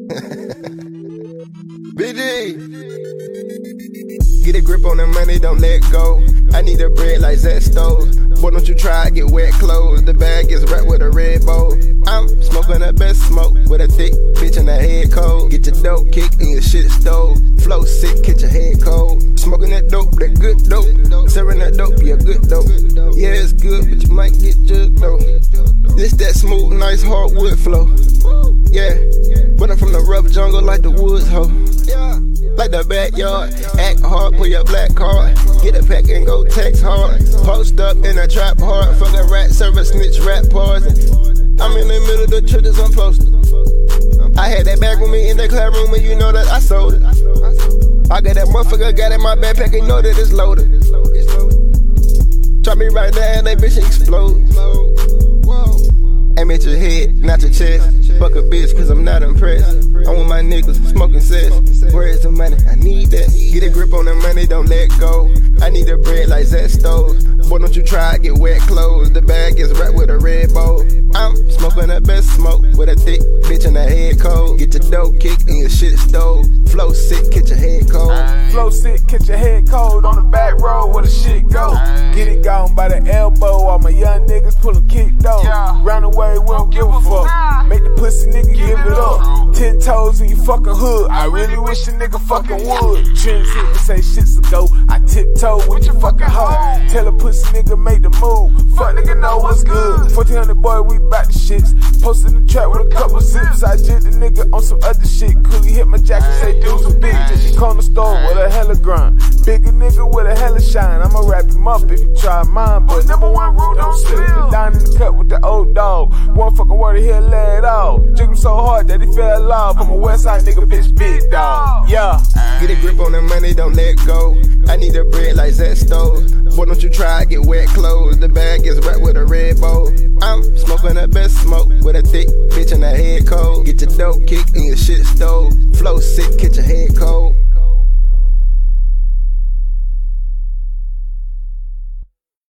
BD. Get a grip on the money, don't let go. I need the bread like Zesto. Boy, don't you try, get wet clothes. The bag is wrapped with a red bow. I'm smoking the best smoke with a thick bitch in the head cold. Get your dope kicked and your shit stole. Flow sick, catch your head cold. Smoking that dope, that good dope. Serving that dope, yeah, good dope. Yeah, it's good, but you might get jugged though. This that smooth, nice hardwood flow. Yeah, but I'm from the rough jungle like the woods, ho. Like the backyard, act hard, pull your black card. Get a pack and go text hard. Post up in a trap hard. Fuck a rat service, snitch rap poison. I'm in the middle of the churches, I'm posted. I had that bag with me in the classroom and you know that I sold it. I got that motherfucker, got in my backpack and know that it's loaded. Try me right now and that bitch explode. Aim at your head, not your chest. Fuck a bitch, cause I'm not impressed. I'm with my niggas, smoking cess. Where is the money? I need that. Get a grip on the money, don't let go. I need the bread like Zesto. Boy, don't you try, get wet clothes. The bag is wrapped with a red bow. I'm smoking the best smoke with a thick bitch in the head cold. Get your dope kicked and your shit stole. Flow sick, catch your head cold. Flow sick, catch your head cold on the back road where the shit go. Get it gone by the elbow. All my young niggas pullin' kick though. Round the way, we don't give a fuck. Make the pussy nigga give it up. 10 toes in your fucking hood. I really wish a nigga fucking would. Trends hit and say shit's a go. I tiptoe with your fucking hoe. Tell a pussy nigga make the move. Fuck nigga know what's good. 1400 boy, we bout the shits. Posted in the trap with a couple zips. I jit the nigga on some other shit. Coolie hit my jacket, say dudes a bitch. She corner store with a hella grind. Bigger nigga with a hella shine. I'ma wrap him up if you try mine. But number one rule, don't slip. Down in the cut with the old dog. One fucking word he'll let off. Jig him so hard that he fell off. I'm a west side nigga, bitch, big dog. Yeah. Get a grip on the money, don't let go. I need the bread like Zesto. Boy, don't you try, get wet clothes. The bag is wrapped with a red bow. I'm smoking the best smoke with a thick bitch in the head cold. Get your dope kicked and your shit stole. Flow sick, catch your head cold.